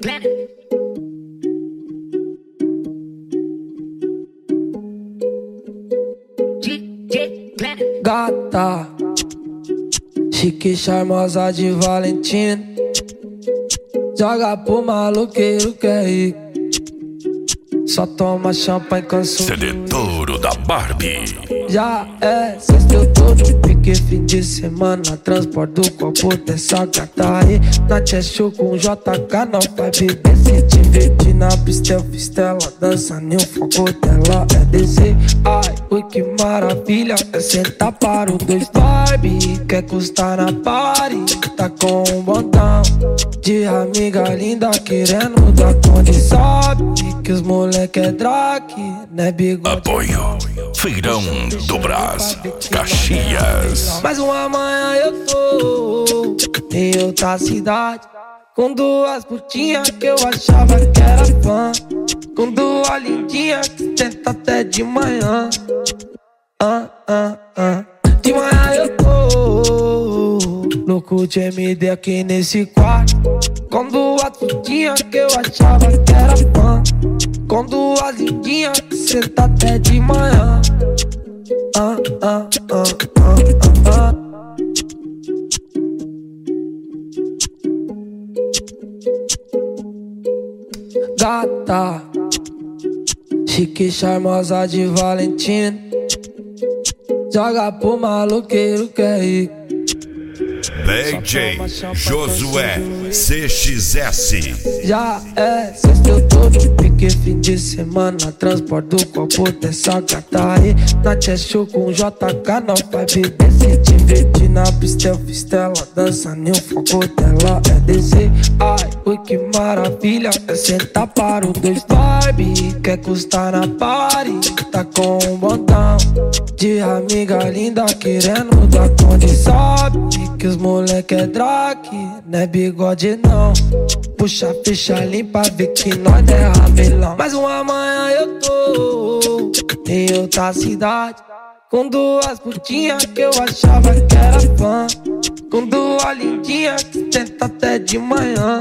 Gata, chique charmosa de Valentina, joga pro maloqueiro que é rico, só toma champanhe canção. Sededouro da Barbie. Já é sexta, eu tô de pique, fim de semana, transporte do copo dessa gata aí. Na show com JK, não vai beber, se divertir na pista, eu fiz ela dança, nem o foco dela é descer. Ai, ui, que maravilha, é sentar para o dois. Barbie, quer custar na party, tá com um botão de amiga linda, querendo dar conta. Sabe que os moleque é drag, né, bigode? Apoio Feirão do Brás, Caxias. Mais uma manhã eu tô em outra cidade, com duas putinhas que eu achava que era fã, com duas lindinhas que tenta até de manhã. De manhã eu tô louco de MD aqui nesse quarto, com duas putinhas que eu achava que era fã, com duas lindinhas que senta até de manhã. Gata, chique charmosa de Valentina, joga pro maloqueiro que é rico. DJ Josué CXS. Já é sexta, eu tô de pique, fim de semana, transporte do copo dessa gata aí. Na show com JK, não vai beber, se divertir na pista, eu fiz ela dança, nem o foco dela é descer. Ai, ui, que maravilha, é sentar para o dois. Barbie, quer custar na party, tá com um botão de amiga linda, querendo dar conta. Sabe que os moleque é drag, não é bigode não. Puxa a ficha limpa, vê que nós não é ramelão. Mais uma manhã eu tô em outra cidade, com duas putinhas que eu achava que era fã, com duas lindinhas que tenta até de manhã.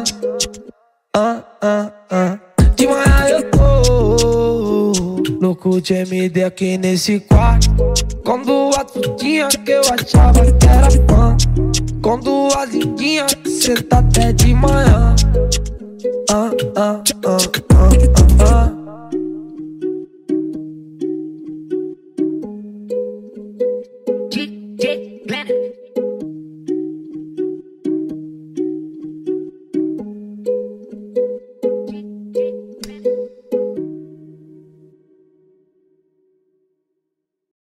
De manhã eu tô louco de MD aqui nesse quarto, com duas putinhas que eu achava que era fã, com duas lindinhas que senta até de manhã. DJ Glenn.